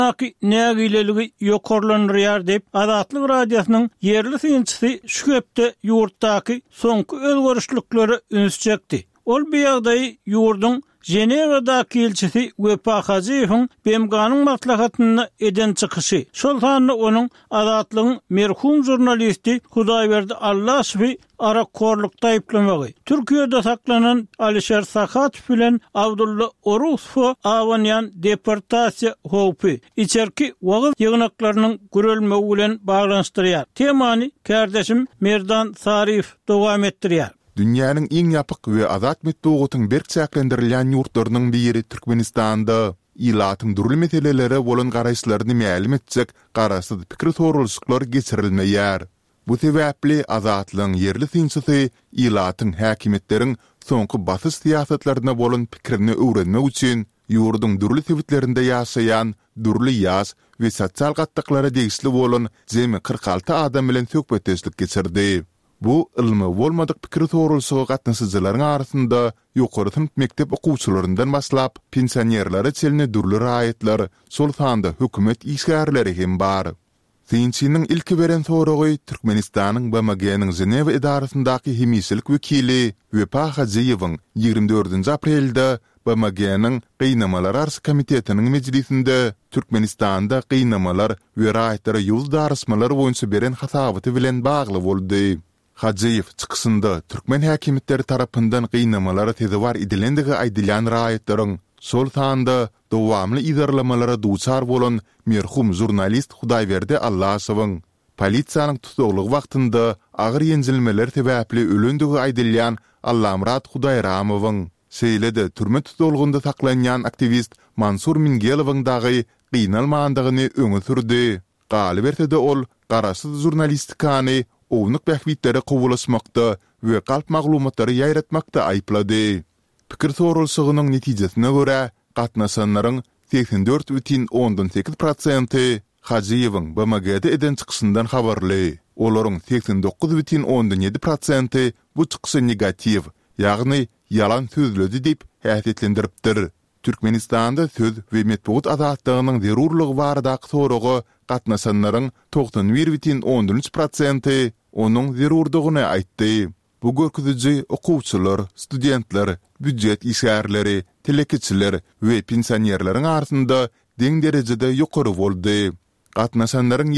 Aki nägileligi yokorlanýar dep Azatlyk radiosynyň yerli synçysy şu hepde ýurtdaky soňky özgörüşlikleri ünsçekdi. Ol bir ýagdaý ýurdun Jenevadaky elçisi Wepa Hajiýewiň Bemganyň maslahatyny eden çykyşy. Şol sany onuň Azatlygyň merhum jurnalisti Hudaýberdi Allasowy arakorlukda aýplamagy. Türkiýede saklanan Alişer Sakatow bilen Abdulla Orusov awanyan deportasiýa howpy içerki wagt ýygnaklarynyň görelmegi bilen baglanşdyrýar. Temany kardeşim Merdan Sarif dowam etdirýär. Dünýäniň iň ýapyk we azat metdugytyň berkçäklendirilýän ýurtlarynyň biri Türkmenistanda. İlatyň durly meselelere bolan garaşlaryny mälim etjek garaşsyz pikir sorulşyklar geçirilmeýär. Bu sebäpli azatlygyň yerli synçysy ilatyň häkimetleriň soňky basys siýasatlaryna bolan pikirini öwrenmek üçin ýurduň durly sebitlerinde ýaşaýan durly ýaş we sosial gatdyklara degişli bolan jemi 46 adam bilen söhbetleşik geçirdi. Bu ilmi bolmadyk pikir sorulşygy gatnaşyjylaryň arasynda ýokary sınıf mektep okuwçylaryndan baslap pensionerlere çelne durly raýatlar, şol sanda hökümet işgärleri hem bar. Synçynyň ilki beren soragy Türkmenistanyň BMG-niň Ženewa edarasyndaky hemislik wekili Wepa Hajiýewiň 24 aprelde BMG-niň Gynamalar Arşy komitetiniň mejlisinde Türkmenistanda gynamalar we raýatlary ýol darysmalary boýunça beren hasabaty bilen bagly boldy. Hajiýew çykysynda Türkmen häkimetleri tarapyndan gynamalara tezewar edilendigi aýdylýan raýatlaryň şol sanda dowamly idarlamalara duçar bolan merhum jurnalist Hudaýberdi Allasowyň polisiýanyň tutuglygy wagtynda agyr ýenjilmeler sebäpli ölendigi aýdylýan Allamrat Hudaýramowyň şeýlede türme tutulgynda saklanýan aktivist Mansur Mingelowyň dagy gynalmandygyny öňe sürdi. Galy berdi ol garaşsyz jurnalistikany ownyk bähbitleri gowalaşmakda we galp maglumatlary ýaýratmakda aýplady. Pikir sorulşygynyň netijesine görä gatnaşanlaryň 84,8% Hajiýewiň BMG-de eden çykysyndan habarly. Olaryň 89,7% bu çykysy negativ, ýagny ýalan sözledi diýip häsiýetlendiripdir. Türkmenistanda söz we medeniýet azatlygynyň zerurlygy baradaky soragy gatnaşanlaryň 91,13% onuň zerurdygyny aýtdy. Bu görkeziji okuwçylar, studentler, büdjet işgärleri, telekiçiler we pensionerleriň arasynda deň derejede ýokary boldy. Gatnaşanlaryň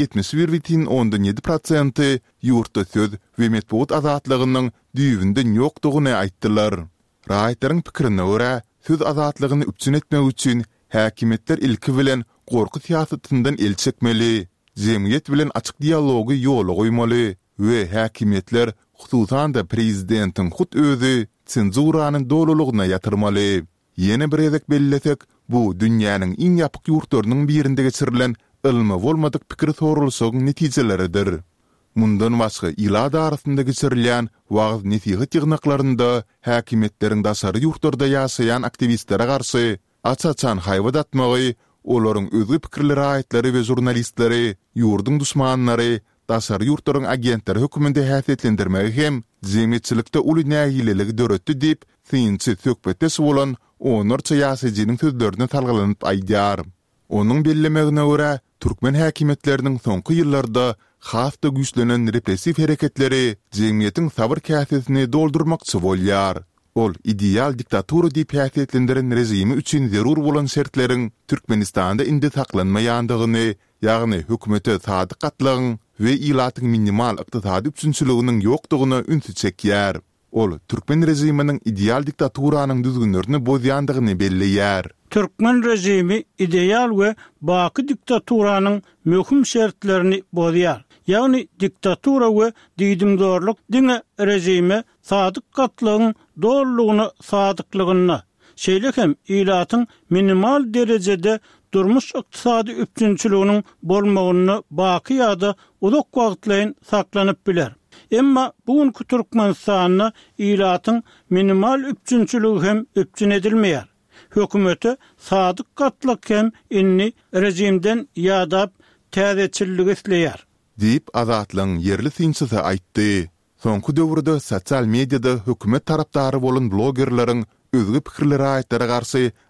71,7% ýurtda söz we medeniýet azatlygynyň düýbinden ýokdugyny aýtdylar. Raýatlaryň pikirine görä, söz azatlygyny üpçün etmek üçin häkimetler ilki bilen gorky siýasatyndan el çekmeli, jemgyýet bilen açyk dialogy ýola goýmaly we häkimetler hususan da prezidentiň hut özü senzuranyň dolulugyna ýatyrmaly. Ýene bir edek belletek, bu dünýäniň iň ýapyk ýurtlarynyň birinde geçirilen ilmi bolmadyk pikir sorulşygyň netijeleridir. Mundan başga ilada arasynda geçirilýän wagt nesihat ýygnaklarynda häkimetleriň daşary ýurtlarda ýaşaýan aktivistlere garşy açaçan haýbat atmagy, olaryň özü pikirleri aýtlary we jurnalistleri, ýurduň duşmanlary, daşary ýurtlaryň agentleri höküminde häsiýetlendirmegi hem jemgyýetçilikde uly nägileligi döretdi diýip synçy söhbetde bolan onurça ýaşaýjynyň sözlerini talgylanyp aýdýar. Onuň bellemegine görä Türkmen häkimetleriniň soňky ýyllarda hasta güýçlenen repressiv hereketleri jemgyýetiň sabır käsesini doldurmakçy bolýar. Ol ideal diktatura diýip häsiýetlendiren rejimi üçin zerur bolan şertleriň Türkmenistanda indi saklanmaýandygyny, ýagny hökümete sadyk gatlygyň we ilatyň minimal ykdysady üçinçiliginiň ýokdugyny ünsü çekýär. Ol Türkmen rejiminiň ideal diktaturanyň düzgünlerini bozýandygyny belleýär. Türkmen rejimi ideal we baky diktaturanyň möhüm şertlerini bozýar. Ýagny diktatura we diýdimdorluk diňe rejime sadyk gatlygyň dollugyny sadyklygyny, şeýle hem ilatyň minimal derejede durmuş ykdysady üçinçiliginiň bolmagyny baky ýa-da uzak wagtlaryň saklanyp biler. Emma bugünkü Türkmenistanyna ilatyň minimal üçinçiligi hem üçin edilmeýär. Hökümete sadyk gatlyk hem inni rejimden ýadap täzeçiligi isleýär. Diýip azatlygyň yerli synçysy aýtdy. Soňky döwürde sosial mediada hökümet tarapdary bolan blogerlaryň özgü pikirleri aýtlara garşy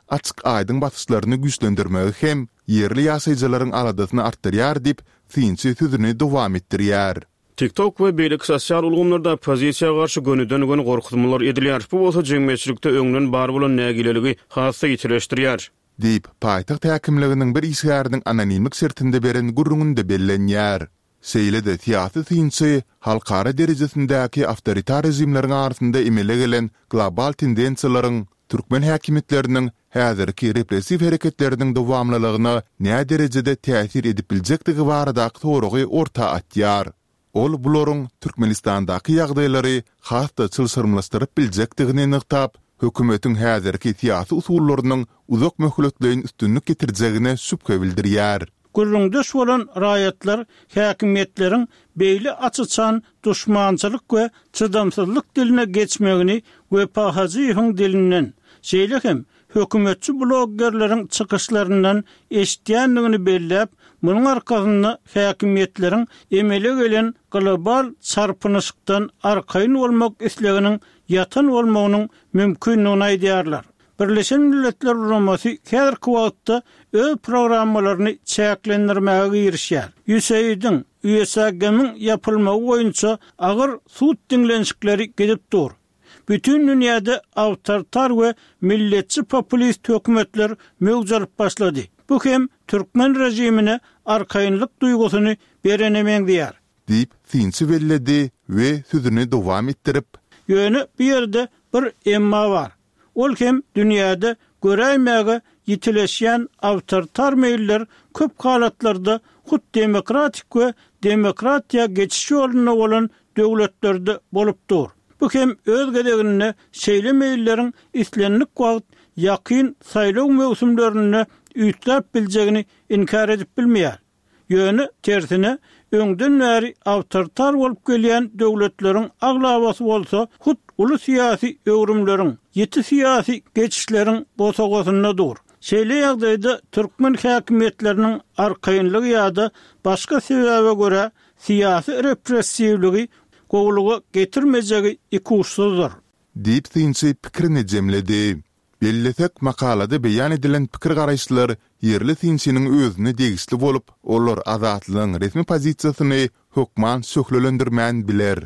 açık aydın batışlarını güçlendirmegi hem yerli ýaşaýjylaryň aladasyny artdyrýar diýip synçy sözüni dowam etdirýär. TikTok we beýlik sosial ulgamlarda pozisiýa garşy gönüden-göne gorkutmalar edilýär. Bu bolsa jemgyýetçilikde öňden bar bolan nägileligi hassa ýitireşdirýär. Diýip paýtaxt häkimliginiň bir işgäriniň anonimlik sertinde beren gurrunynda bellenýär. Seýlede teatr synçy halkara derejesindäki awtoritar rejimleriň arasynda emele gelen global tendensiýalaryň türkmen häkimetleriniň häzirki repressiw hereketleriniň dowamlylygyna näme derejede täsir edip biljektigi baradaky soragy orta atýar. Ol bularyň Türkmenistandaky ýagdaýlary hasda çylsyrmlaşdyryp biljekdigini nyktap, hökümetiň häzirki teatr usullarynyň uzak möhletleýin üstünlük getirjegine şüphe bildirýär. Gurrundaş bolan raýatlar häkimetleriň beýle açyçan düşmançylyk we çydamsızlyk diline geçmegini we Pahaziýewiň dilinden şeýlehem hökümetçi bloggerleriň çykyşlaryndan eşitýändigini belläp, munyň arkasynda häkimetleriň emele gelen global çarpynyşykdan arkaýyn bolmak isleginiň ýatan bolmagynyň mümkinligini aýdýarlar. Birleşen Milletler Uramasy häzirki wagtda öz programmalaryny çäklendirmäge girişýär. USAID-iň, USAG-iň ýapylmagy boýunça agyr suud dinlenşikleri gedip dur. Bütün dünýäde awtoritar we milletçi populist hökümetler mögüzelip başlady. Bu hem Türkmen rejimine arkaýynlyk duýgusyny berenemeýär. Diýip synçy belledi we sözüni dowam etdirip, ýöne bir ýerde bir emma bar. Ol hem dünýäde göräýmäge ýitileşýän awtoritar meýiller köp halatlarda hut demokratik we demokratiýa geçiş ýoluna bolan döwletlerde bolup dur. Bu hem öz gedegine şeýle meýilleriň islenlik wagt ýakyn saýlaw mewsümlerini üýtlep biljegini inkar edip bilmeýär. Ýöne tersine öňden bäri awtoritar bolup gelýän döwletleriň aglabasy bolsa hut uly syýasy öwrümleriň, ýeti syýasy geçişleriň bosagosynadyr. Şeýle ýagdaýda türkmen häkimetleriniň arkaýynlygy ýa-da başga sebäbe görä syýasy repressiwligi gowluga getirmejegi iki uçsuzdur. Diýip synçy pikirini jemledi. Belletek makalada beýan edilen pikir garaýşlar yerli synçynyň özüne degisli bolup, olar azatlygyň resmi pozisiýasyny hökman söhlelendirmän biler.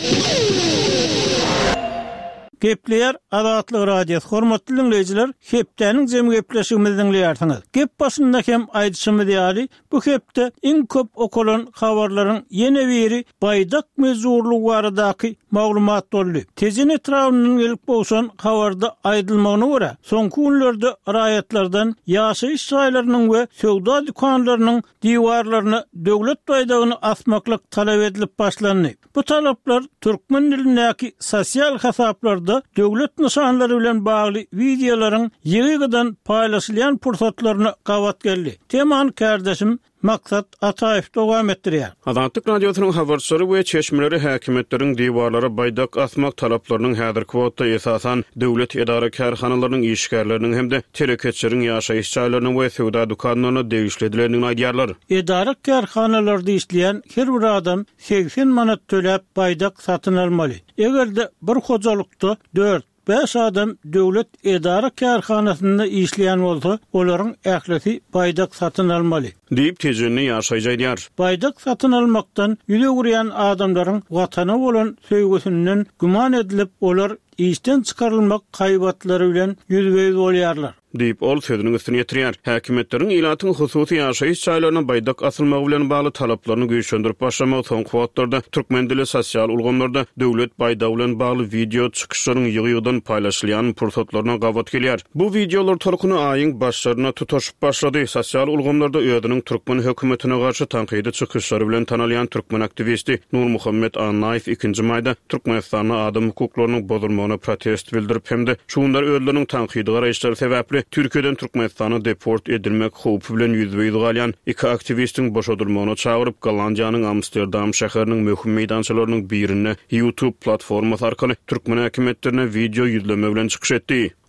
Gepleýär Azatlyk radiosu hormatly dinleýijiler, hepdeniň jemy gepleşigimizi dinleýärsiňiz. Gep başynda hem aýdyşymy diýäli, bu hepde iň köp okulan habarlaryň ýene biri baýdak mezurlugy baradaky maglumat boldy. Tezin etrawynyň gelip bolsan habarda aýdylmagyna görä, soňky günlerde raýatlardan ýaşaýyş şaýlarynyň we söwda dükanlarynyň diwarlaryny döwlet baýdagyny asmaklyk talap edilip başlandy. Bu talaplar türkmen dilindäki sosial hasaplarda döwlet nişanlary bilen bagly videolaryň ýygydan paýlaşylýan pursatlaryny gawat geldi. Teman kardeşim Maksat Ataýew dowam etdirýär. Azatlyk radiosynyň habarçylary we çeşmeleri häkimetleriň diwarlara baýdak asmak talaplarynyň häzirki wagtda esasan döwlet edara karhanalarynyň işgärleriniň hemde tereketçileriň ýaşaýyş çaýlarynyň we sowda dukanlaryny degişledilerini aýdýarlar. Edara karhanalarda işleýän her bir adam 80 manat töläp baýdak satyn almaly. Egerde bir hojalykda 4-5 adam döwlet edara karhanasynda işleýän bolsa, olaryň ählisi baýdak satyn almaly. Diýip tejini ýaşaýjydýar. Baýdak satyn almaktan ýüze gurýan adamlaryň watana bolan söýgüsünden güman edilip, olar işten çykarylmak kaýbatlary bilen ýüzbeýiz bolýarlar. Diýip ol sözüniň üstüne ýetirýär. Häkimetleriň ilatyň hususy ýaşaýyş çaýlaryna baýdak asylmagy bilen bagly talaplaryny güýçlendirip başlamagy soňky wagtlarda türkmen dili sosial ulgamlarda döwlet baýdagy bilen bagly video çykyşlaryň ýygy-ýygydan paýlaşylýan pursatlaryna gawat gelýär. Bu videolar torkuny aýyň başlaryna tutaşyp başlady. Sosial ulgamlarda öýüdüniň türkmen hökümetine garşy tanqidi çykyşlary bilen tanalýan türkmen aktivisti Nur Muhammed Anaýew 2-nji maýda Türkmenistanyň adam hukuklarynyň bozulmagyna protest bildirip hemde şuňlar öýüdüniň tanqidi garaýşlary sebäpli Türkiýeden Türkmenistana deport edilmek howpy bilen ýüzbeýiz galýan iki aktivistin boşadylmagyna çagyryp Gollandiýanyň Amsterdam şäheriniň möhüm meýdançylarynyň birine YouTube platformasy arkaly türkmen häkimetlerine video ýüzleme bilen çykyş etdi.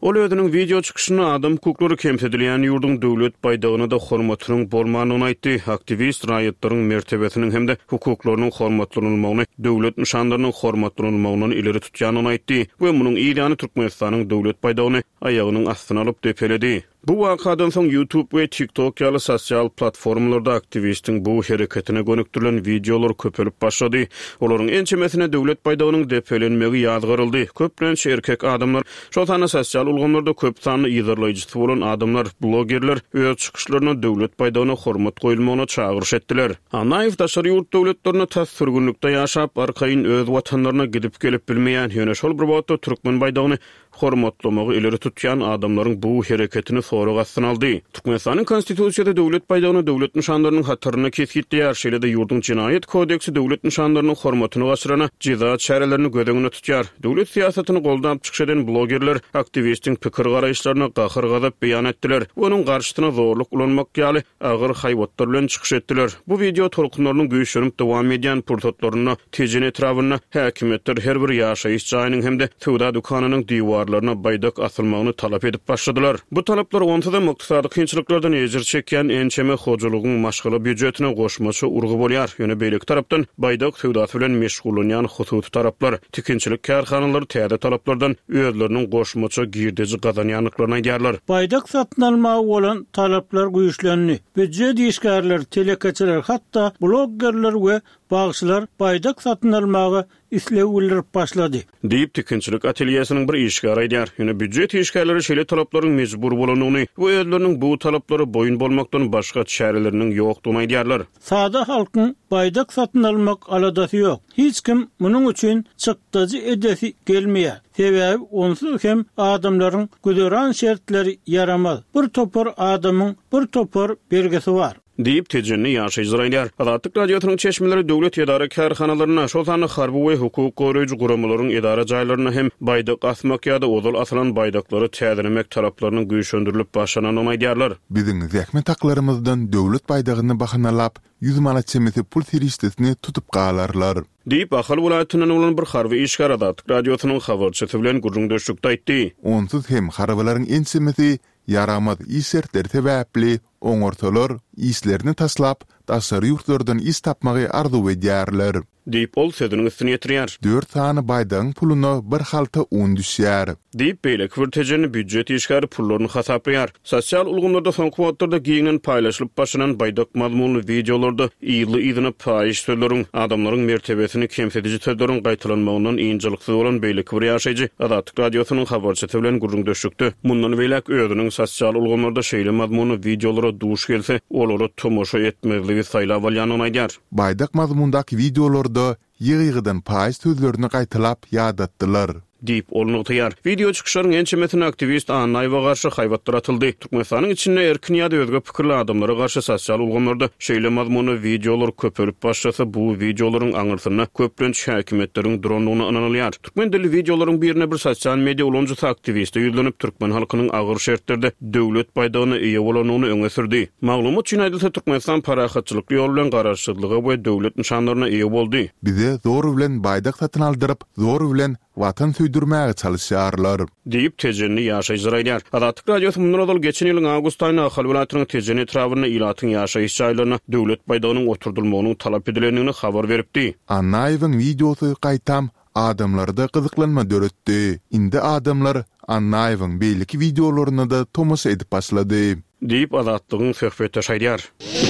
Ol özünün video çıkışını adam hukukları kemsedilýän ýurdun döwlet baýdagyna da hormatynyň bolmagyny aýtdy. Aktivist raýatlaryň mertebesiniň hemde hukuklarynyň hormatlanylmagyny, döwlet nişanlarynyň hormatlanylmagyny ileri tutýanyny aýtdy we munyň ýa-ni Türkmenistanyň döwlet baýdagyny aýagynyň astyna alyp depeledi. Bu wakadan soň YouTube we TikTok ýaly sosial platformalarda aktivistin bu hereketine gönüktirilen videolar köpelip başlady. Olaryň ençemesine döwlet baýdagynyň depelenmegi ýazgyryldy. Köplençe erkek adamlar, şoltany sosial ulgamlarda köp sanly ýyzarlaýjy bolan adamlar, blogerler öz çykyşlaryna döwlet baýdagyna hormat goýulmagyna çagyryş etdiler. Anaýew daşary ýurt döwletlerine täsirgünlikde ýaşap, arkaýyn öz watanlaryna gidip gelip bilmeýän ýöne şol bir wagtda türkmen baýdagyny hormatlamagy ileri tutýan adamlaryň bu hereketini soragy astyna aldy. Türkmenistanyň konstitusiýasynda döwlet baýdagyny döwlet nişanlarynyň hatyryna kesgitdiýär. Şeýle-de ýurdun jinaýat kodeksi döwlet nişanlarynyň hormatyny gaçyrana ceza çärelerini gödeňine tutýar. Döwlet siýasatyny goldap çykşadan blogerler aktivistin pikir garaýşlaryna gahyr gazap beýan etdiler. Onuň garşysyna zorluk ulanmak ýaly agyr haýwatlar bilen çykyş etdiler. Bu video tolkunlarynyň güýçlenip dowam edýän purtatlaryna tejin etrawyna häkimetler her bir ýaşaýyş jaýynyň hemde sowda dukanynyň diwarlaryna baýdak asylmagyny talap edip başladylar. Bu talaplar onsuz da muktasady kynçylyklardan ejir çekýän ençeme hojalygyň maşgaly büdjetine goşmaçy urgy bolýar. Ýöne beýleki tarapdan baýdak sowdasy bilen meşgullanýan hususy taraplar tikinçilik karhanalary täze talaplardan özleriniň goşmaçy girdeji gazanýanlyklaryna aýdýarlar. Baýdak satyn almagy bolan talaplar güýçlenýär. Büdjet işgärler, telekaçylar, hatda bloggerler we bagçylar baýdak satyn almagy isleýärler başlady. Diýip tikinçilik ateliýesiniň bir işgär aýdýar. Ýöne büdjet işgärleri şeýle talaplaryň mejbur bolanyny we özleriniň bu talaplary boyun bolmakdan başga çäreleriniň ýokdugyny aýdýarlar. Sada halkyň baýdak satyn almak aladasy ýok. Hiç kim munyň üçin çykdyjy edesi gelmeýär. Sebäbi onsuz hem adamlaryň güderan şertleri yaramaz. Bir topar adamyň bir topar bergesi bar. Diýip tejinni ýaşaýjyraýlar. Azatlyk radiosynyň çeşmeleri döwlet ýa-da karhanalaryna, şol sany harby we hukuk goraýjy guramalaryň idara jaýlaryna hem baýdak asmak ýa-da ozal asylan baýdaklary täzelemek taraplarynyň güýçlendirilip başlananyny aýdýarlar. Biziň zähmet haklarymyzdan döwlet baýdagyny bahanalap, 100 manat çemeti pul tirişdesini tutup galarlar. Diýip Ahal welaýatynyň bolan bir harby işgär Azatlyk radiosynyň habarçysy bilen gurrundaşlykda aýtdy. Onsuz hem harbylaryň ençemeti yaramaz işertler sebäpli oňortalar işlerini taslap, daşary ýurtlardan iş tapmagy arzu edýärler. Diýip ol sözüniň üstüne ýetirýär. 4 sany baýdagyň puluny bir halta un düşýär. Diýip beýleki bir tejini büdjet işgäri pullaryny hasaplaýar. Sosial ulgamlarda soňky wagtlarda giňen paýlaşylyp başlanan baýdak mazmunly videolarda ýyly paýyş sözleriň adamlaryň mertebesini kemsediji sözleriň gaýtalanmagynyň iňjiliksiz bolan beýleki bir ýaşaýjy Azatlyk radiosynyň habarçysy bilen gurrundaşlykdy. Mundan beýlek özüniň sosial ulgamlarda şeýle mazmunly videolara duş gelse, olary tomoşa etmezligi saýlap alýanyny aýdýar. Baýdak mazmundaky videolarda ýygydan paýyş sözlerini gaýtalap ýadatdylar. Diýip olnutyar. Video çykyşlaryň ençemesine aktivist Anaýewa garşy haýwatlar atyldy. Türkmenistanyň içinde erkin ýa-da özge pikirli adamlara garşy sosial ulgamlarda şeýle mazmunly videolar köpelip başlasa, bu videolaryň aňyrsyna köplençe häkimetleriň dronlugyny analýar. Türkmen dilli videolaryň birine bir sosial media ulanjysy aktivisti ýüzlenip türkmen halkynyň agyr şertlerde döwlet baýdagyna eýe bolanyny öňe sürdi. Maglumat üçin aýdylsa, Türkmenistan parahatçylyk ýolu bilen garaşdyrlygy we döwlet nişanlaryna eýe boldy. Bize zor bilen baýdak satyn aldyryp, zor bilen watan süýdürmäge çalışýarlar. Diýip tejinni ýaşaýjyraýlar. Azatlyk radiosu mundan geçen ýylyň awgust aýyna Ahal welaýatynyň tejin etrawyna ýylatyň ýaşaýyş jaýlaryna döwlet baýdagynyň oturdylmagynyň talap edilendigini habar beripdi. Anaýewiň videosy gaýtam adamlarda gyzyklanma döretdi. Indi adamlar Anaýewiň beýleki videolaryny da tomoşa edip başlady. Diýip Azatlygyň söhbeti şaýdýar.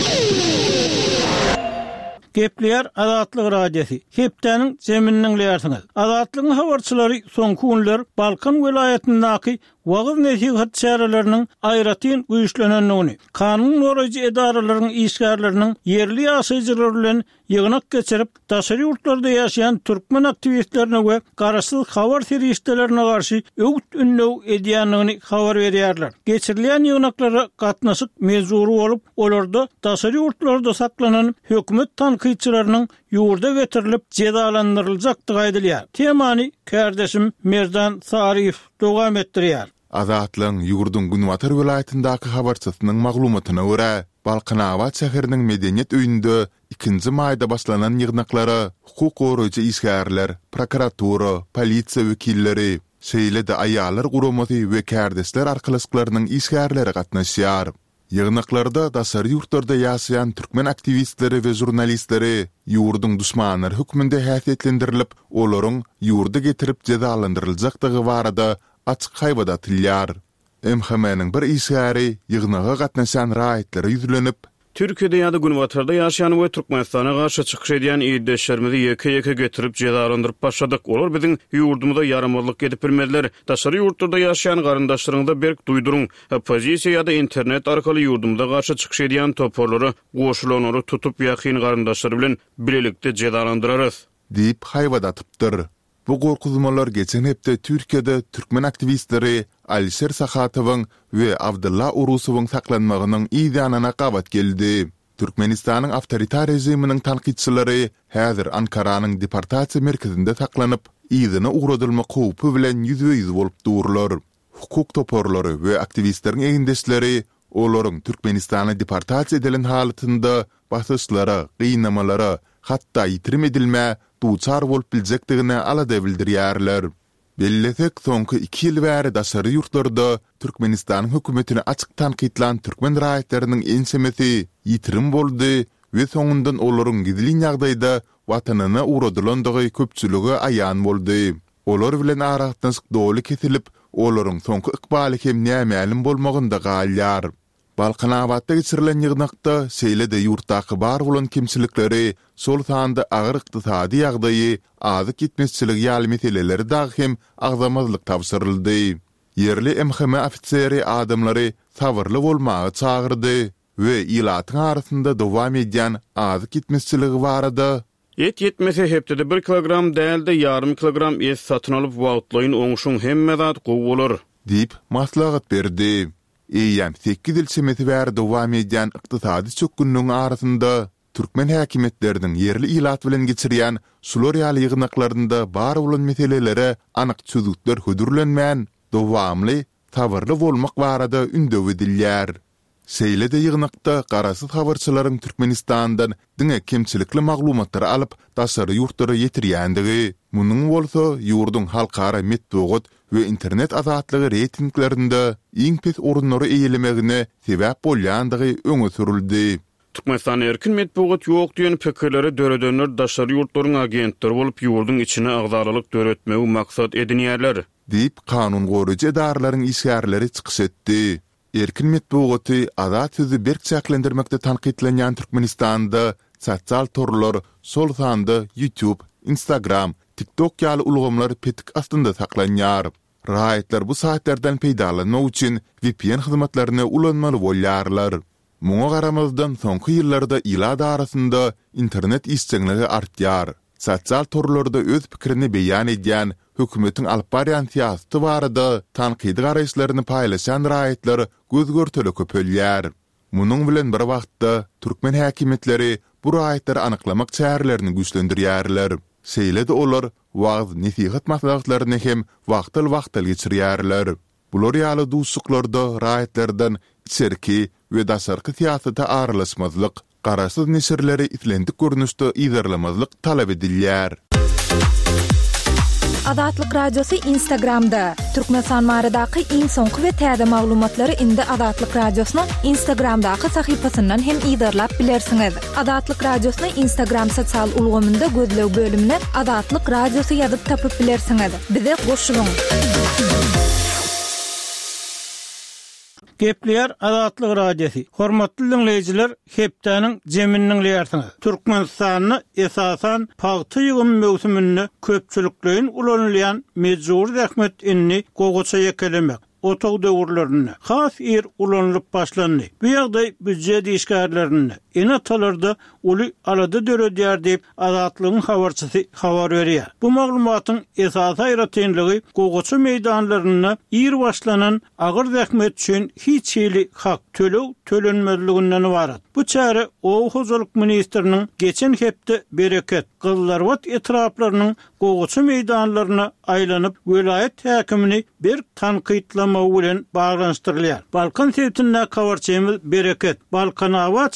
Gepleýär Azatlyk radiosu. Hepdeniň zemininiň leýärsiňiz. Azatlygyň habarçylary soňky günler Balkan welaýatyndaky wagyz nesihat çäreleriniň aýratyn güýçlenenligini, kanun goraýjy edaralaryň işgärleriniň yerli ýaşaýjylar bilen ýygnak geçirip, daşary ýurtlarda ýaşaýan türkmen aktivistlerine we garaşsyz habar serişdelerine garşy öwt ünlüw edýänligini habar berýärler. Geçirilýän ýygnaklara gatnaşyk mezuri bolup, olarda daşary ýurtlarda saklanan hökümet tanqidçileriniň ýurda getirilip cezalandyryljakdygy aýdylýar. Temany kardeşim Merdan Sariýew dowam etdirýär. Azatlyň ýurdun Günwatar welaýatyndaky habarçysynyň maglumatyna görä, Balkanawat şäheriniň medeniýet öýünde 2-nji maýda başlanan ýygnaklary hukuk goraýjy işgärler, prokuratura, polisiýa wekilleri, Şeýle-de aýalar gurumaty we kärdesler arkalyşyklarynyň işgärleri gatnaşýar. Ýygnaklarda dasary ýurtlarda ýaşaýan türkmen aktivistleri we jurnalistleri ýurduň düşmanlary hükmünde häsiýetlendirilip, olaryň ýurda getirip cezalandyryljakdygy barada açyk haýbada tilýär. MHM-niň bir işgäri ýygnaga gatnaşan raýatlary ýüzlenip, Türkiýede ýa-da Günbatarda ýaşaýan we Türkmenistana garşy çykyş edýän ýerdeşlerimizi ýeke-ýeke getirip cezalandyryp başladyk. Olar biziň ýurdumyzda ýaramazlyk edip bilmediler. Daşary ýurtlarda ýaşaýan garyndaşlaryňda berk duýduruň. Opozisiýa ýa-da internet arkaly ýurdumda garşy çykyş edýän toporlary goşulanary tutup ýakyn garyndaşlary bilen birlikde cezalandyrarys diýip haýbada atypdyr. Bu gorkuzmalar geçen hepde Türkiýede türkmen aktivistleri Alisher Sakatowyň we Abdullah Urusowyň saklanmagynyň ýa-da kabat geldi. Türkmenistanyň awtoritar rejiminiň tanqidçilari häzir Ankaranyň deportasiýa merkezinde saklanyp, ýa-da uğradylma howpy bilen ýüzbe-ýüz bolup dururlar. Hukuk toporlary we aktivistleriň egindeşleri olaryň Türkmenistana deportasiýa edilen halatynda basyşlara, gynamalara, hatda ýitirim edilme duçar bolup biljekdigine alada bildirýärler. Bellesek soňky 2 ýyl bäri daşary ýurtlarda Türkmenistanyň hökümetini açyk tanqidlan türkmen raýatlarynyň ensemesi ýitirim boldy we soňundan olaryň gizli ýagdaýda watanyna uğradylandygy köpçüligi aýan boldy. Olar bilen aragatnaşyk doly kesilip, olaryň soňky ykbaly hem nämälim bolmagynda galýar. Balkanawatda geçirilen ýygnakda şeýle-de ýurtdaky bar bolan kimçilikleri, sol sanda agyr ykdysady ýagdaýy, azyk gitmesçilik ýaly meseleleri dagy hem agzamazlyk tapşyryldy. Yerli MHM ofiseri adamlary sabyrly bolmagy çagyrdy we ýylatyň arasynda dowam edýän azyk gitmesçiligi barada Et yetmese hepde 1 kilogram dälde yarım kilogram et satyn alyp wagtlaýyn oňuşuň hemme zat gowy bolar diýip maslahat berdi. Eýem 8 ýyl çemeti bäri dowam edýän ykdysady çökgünlüğüň arasynda türkmen häkimetleriniň yerli ýylat bilen geçirýän şular ýaly ýygnaklarynda bar bolan meselelere anyk çözükler hödürlenmän, dowamly, tabyrly bolmak barada ündöw edilýär. Şeýle-de ýygnakda garasyz habarçylaryň Türkmenistandan diňe kemçilikli maglumatlary alyp daşary ýurtlara ýetirýändigi, munyň bolsa ýurduň halkara metbuat we internet azatlygy reytinglerinde iň pes orunlary eýilemegine sebäp bolýandygy öňe sürildi. Türkmenistan erkin metbuat ýok diýen pikirleri döredönler daşary ýurtlaryň agentleri bolup ýurdun içine agzarlyk döretmegi maksat edinýärler diýip kanun goruji edarlaryň işgärleri çykyş etdi. Erkin metbuaty azat sözi berk çäklendirmekde tanqidlenýän Türkmenistanda sosial torlar, sol sanda YouTube, Instagram, TikTok ýaly ulgamlar petik astynda saklanýar. Raýatlar bu saatlerden peýdalanmak üçin VPN hyzmatlaryna ulanmaly bolýarlar. Muňa garamazdan soňky ýyllarda ýylat arasynda internet işçiligi artýar. Sosial torlarda öz pikirini beýan edýän hökümetiň alyp barýan siýasaty barada tanqidi garaýşlaryny paýlaşan raýatlar gözgörteli köpelýär. Munyň bilen bir wagtda türkmen häkimetleri bu raýatlary anyklamak çärelerini güýçlendirýärler. Şeýle-de olar wagt nesihat maslahatlaryny hem wagtly geçirýärler. Bular ýaly duşuklarda raýatlardan içerki we daşarky siýasata aralaşmazlyk, garasyz nesirleri itlendik görnüşde ýerlemezlik talap edilýär. Azatlyk radiosu Instagramda. Türkmenistan baradaky iň soňky we täze maglumatlary indi Azatlyk radiosynyň Instagramdaky sahypasyndan hem ýerlep bilersiňiz. Azatlyk radiosyny Instagram sosial ulgamynda gözlew bölümine Azatlyk radiosu ýazyp tapyp bilersiňiz. Bize goşulyň. Gepler Azatlyk radiosu. Hormatly dinleyijiler, hepdeniň jeminiň ýersiňiz. Türkmenistanyny esasan paýty ýygym mewsümini köpçülikleýin ulanylýan mejbur zähmet inni gogaça ýekelemek. Otog döwürlerini has ulanlyp başlandy. Bu ýagdaý büdjet işgärlerini enatalarda uly alada döredýär diýip Azatlygyň habarçysy habar berýär. Bu maglumatyň esas aýratynlygy gogaça meýdanlaryna başlanan agyr zähmet üçin hiç ýyly hak tölenmezliginden ibaret. Bu çäre o hojalyk ministriniň geçen hepde bereket Gyllarwat etraplarynyň gogaça meýdanlaryna aýlanyp vilayet häkimini bir tanqidlama bilen baglanşdyrylýar. Balkan sewtinde kawarçymyz bereket Balkanawat şäherleri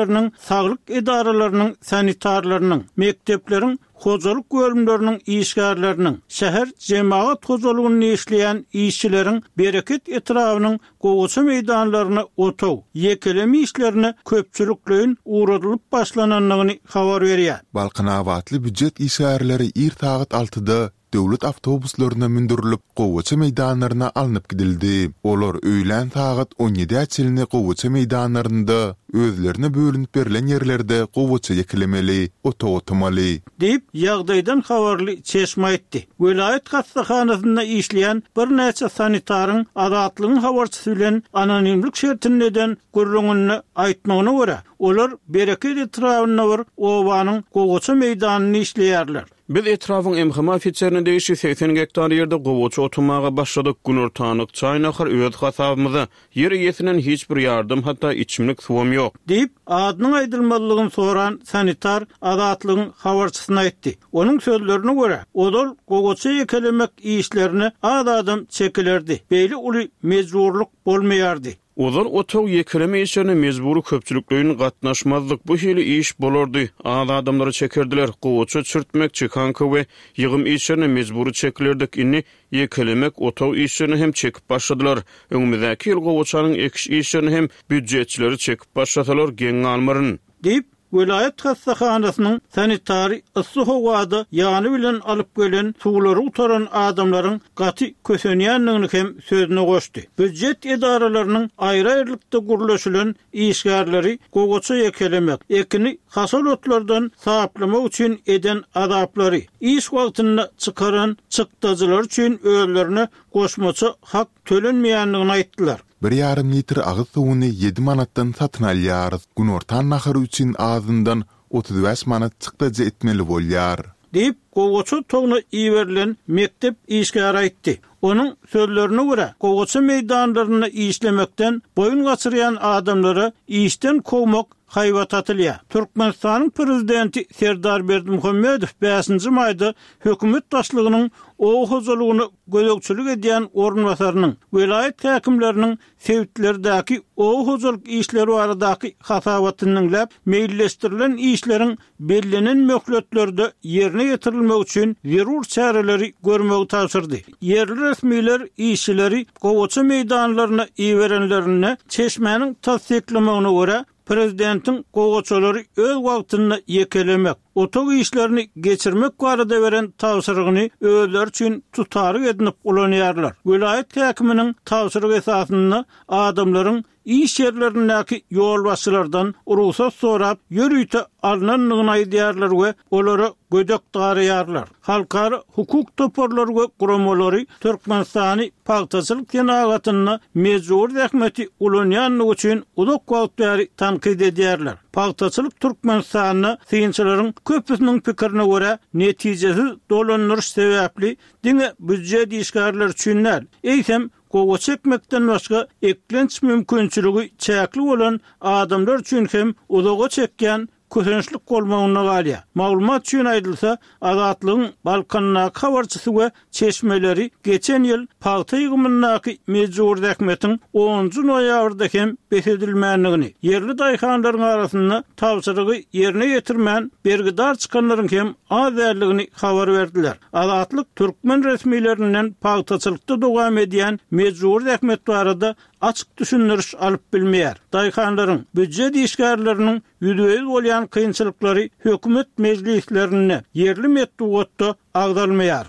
şäherlerining saglyk edaralarynyň sanitarlarynyň, mektepleriň hojalyk bölümleriniň işgärleriniň, şäher jemaat hojalygyny işleýän işçileriň bereket etrawynyň gowaça meýdanlaryna otaw, yekeleme işlerini köpçülikleýin uğradylyp başlananlygyny habar berýär. Balkın awatly büdjet işgärleri ir taýat 6-da döwlet awtobuslarına mündürilip gowaça meýdanlaryna alınıp gidildi. Olar öýlen taýat 17 açylny gowaça meýdanlarynda özlerine bölünip berilen yerlerde gowaça yekelemeli, otamaly diýip ýagdaýdan habarly çeşme etdi. Vilayet hastahanasynda işleýän bir näçe sanitaryň adatlygyň habarçysy bilen anonimlik şertinde gurrungyny aýtmagyna görä, olar bereket etrawyna bir owanyň gowaça meýdanyny işleýärler. Biz etrafın emhama ofitserini değişi 80 hektar yerde gowaça otamağa başladık. Günürtanık çaynakır öz hasabımıza yer yetinen hiçbir yardım hatta içimlik suwum yok. Deyip adynyň aýdylmalygyny soran sanitar adatlygyň habarçysyna aýtdy. Onun sözlerine göre odol gowaça yekelemek işlerini adam çekilerdi. Beýle uly mejburluk bolmaýardy. Olar otaw yekeleme işlerine mezburi köpçülikleýin gatnaşmazlyk bu hili iş bolardy. Adamlary çekerdiler. Gowaça çürtmek, çıkanka we ýygym işlerine mezburi çekilerdik. Inni yekelemek otaw işlerini hem çekip başladylar. Öňümüzdäki ýyl gowaçanyň ekiş işlerini hem büdjetçileri çekip başlasalar geň almaryn. Deyip Vilayet hastahanasynyň sanitari ıssy howada ýany bilen alyp gelen suwlary utaran adamlaryň gaty kösenýänligini hem sözüne goşdy. Büdjet edaralarynyň aýry-aýrylykda gurulşylan işgärleri gowaça yekelemek, ekini hasolotlardan saplamak üçin eden adaplary, iş wagtyny çykaran çykdagylar üçin özlerini goşmaça hak tölenmeýänligini aýtdylar. 1,5 litr agyz suwuny 7 manatdan satyn alýar. Gün ortan nahary üçin ağzından 35 manat çykdaja etmeli bolýar. Deyip gowaça togna iýerilen mektep işgäri aýtdy. Onun sözlerine göre gowaça meýdanlaryna işlemekden boyun gaçyrýan adamları işten kovmak hayvat atılya. Türkmenistan'ın prezidenti Serdar Berdimuhammedow 5-nji maýda hökümet başlygynyň o hojalygyny gözegçilik edýän orunbasarynyň vilayet häkimleriniň sewitleridäki o hojalyk işleri baradaky hasabatyny dinläp, meýilleşdirilen işleriň bellenen möhletlerde ýerine ýetirilmek üçin zerur çäreleri görmegi tapşyrdy. Yerli resmiler işçileri gowaça meýdanlaryna iýerenlerine çeşmenin tasdiklemegine görä prezidentin gowaçalary öz wagtyny yekelemek, otaw işlerini geçirmek barada beren tapşyrygyny özleri üçin tutary edinip ulanýarlar. Vilayet häkiminiň tapşyrygy esasyny adamlaryň iş yerlerindeki yol başçılardan ruhsat sorap yürüyte alınanlığını aydiyarlar ve olara gödek darıyarlar. Halkara hukuk toparları ve kurumaları Türkmenistan'ı paktacılık tenagatını mezur zahmeti ulanyanlığı için udok vaktları tankid ediyarlar. Paktacılık Türkmenistan'ı sıyınçıların köpüsünün fikrine göre neticesi dolanırış sebepli dine büdjet işgarlar üçinler. Eysem gowa çekmekden başga eklenç mümkinçiligi çäkli bolan adamlar üçin hem uzağa çekýän kösençlik bolmagyna galýa. Maglumat üçin aýdylsa, Azatlygyň Balkanna habarçysy we çeşmeleri geçen ýyl paýta ýygymyndaky mejbur rahmetiň 10-njy noýabrda hem besedilmänligini, yerli daýhanlaryň arasynda tapşyrygy ýerine ýetirmän bergidar çykanlaryň hem az därligini habar berdiler. Azatlyk türkmen resmiýetlerinden paýtaçylykda dowam edýän mejbur rahmet barada açık düşündürüş alıp bilmeýär. Daýhanlaryň büdjet işgärleriniň ýüzüňiz bolýan kynçylyklary hökümet meclislerine yerli metduatda agdalmaýar.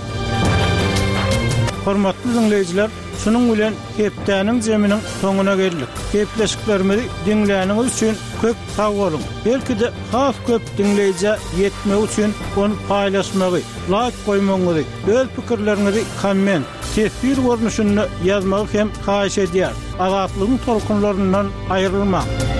Hormatly dinleýijiler, şunun bilen hepdäniň jeminiň soňuna geldik. Hepleşiklerimizi dinläniňiz üçin köp sag bolun. Belki de has köp dinleýije ýetmek üçin onu paýlaşmagy, like goýmagy, öz pikirleriňizi komment, tesbir görnüşünde ýazmagy hem haýyş edýär. Azatlygyň tolkunlaryndan aýrylmak.